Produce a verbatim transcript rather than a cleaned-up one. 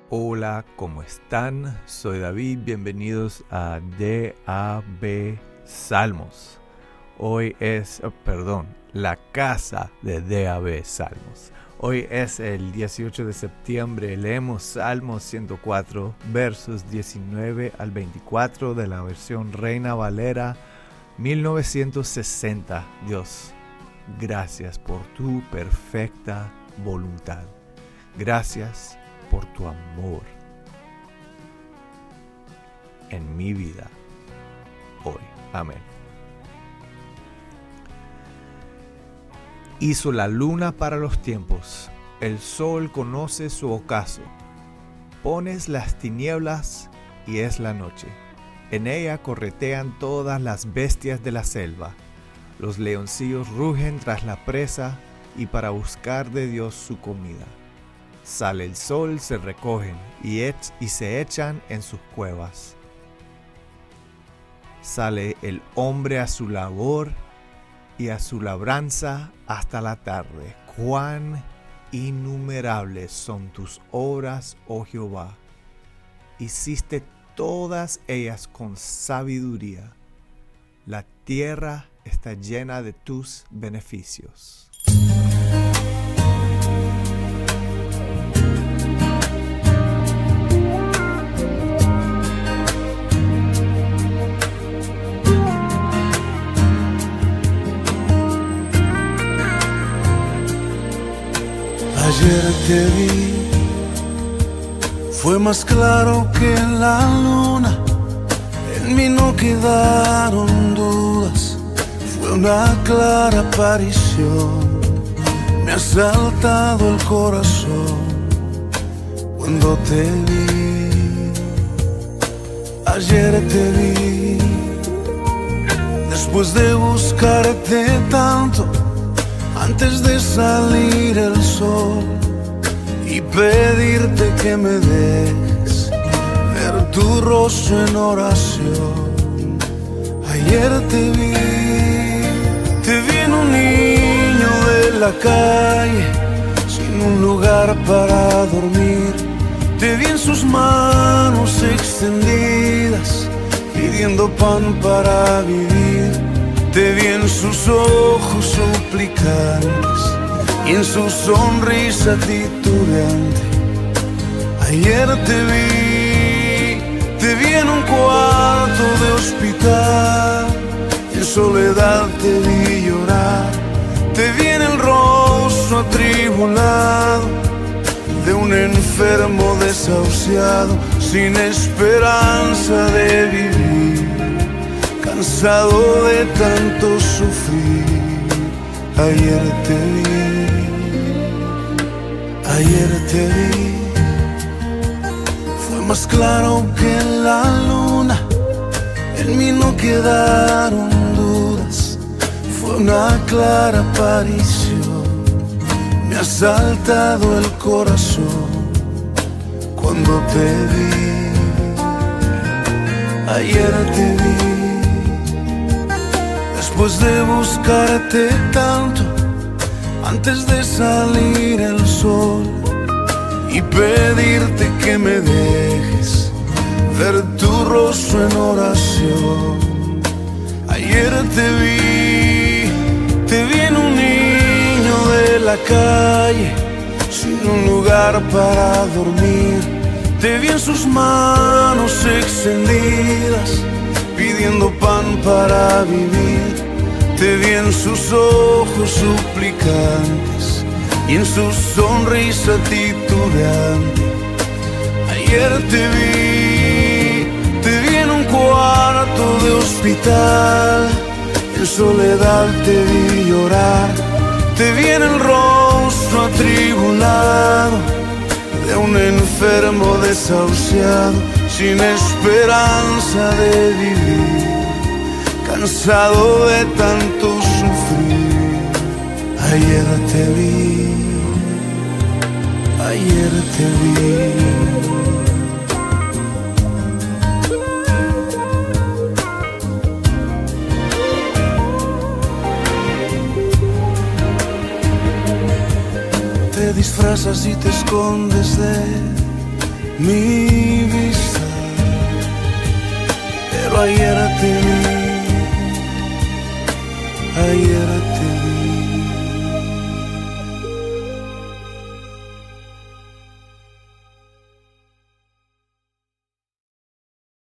Hola, ¿cómo están? Soy David, bienvenidos a D A B Salmos. Hoy es, oh, perdón, la casa de D A B Salmos. Hoy es el dieciocho de septiembre, leemos Salmos ciento cuatro, versos diecinueve al veinticuatro de la versión Reina Valera mil novecientos sesenta. Dios, gracias por tu perfecta voluntad. Gracias por tu amor en mi vida hoy. Amén. Hizo la luna para los tiempos, el sol conoce su ocaso. Pones las tinieblas y es la noche. En ella corretean todas las bestias de la selva. Los leoncillos rugen tras la presa y para buscar de Dios su comida. Sale el sol, se recogen y, ech- y se echan en sus cuevas. Sale el hombre a su labor y a su labranza hasta la tarde. Cuán innumerables son tus obras, oh Jehová. Hiciste todas ellas con sabiduría. La tierra está llena de tus beneficios. Ayer te vi, fue más claro que la luna, en mí no quedaron dudas, fue una clara aparición, me ha saltado el corazón cuando te vi. Ayer te vi, después de buscarte tanto, antes de salir el sol y pedirte que me dejes ver tu rostro en oración. Ayer te vi, te vi en un niño de la calle, sin un lugar para dormir. Te vi en sus manos extendidas, pidiendo pan para vivir. Te vi en sus ojos suplicantes y en su sonrisa titubeante. Ayer te vi, te vi en un cuarto de hospital, en soledad te vi llorar. Te vi en el rostro atribulado de un enfermo desahuciado, sin esperanza de vivir, cansado de tanto sufrir. Ayer te vi, ayer te vi, fue más claro que la luna, en mí no quedaron dudas, fue una clara aparición, me ha saltado el corazón cuando te vi. Ayer te vi, después de buscarte tanto, antes de salir el sol y pedirte que me dejes ver tu rostro en oración. Ayer te vi, te vi en un niño de la calle, sin un lugar para dormir. Te vi en sus manos extendidas, pidiendo pan para vivir. Te vi en sus ojos suplicantes y en su sonrisa titubeante. Ayer te vi, te vi en un cuarto de hospital, en soledad te vi llorar. Te vi en el rostro atribulado de un enfermo desahuciado, sin esperanza de vivir, cansado de tanto sufrir. Ayer te vi, ayer te vi. Te disfrazas y te escondes de mi vista, pero ayer te vi, ayer te vi.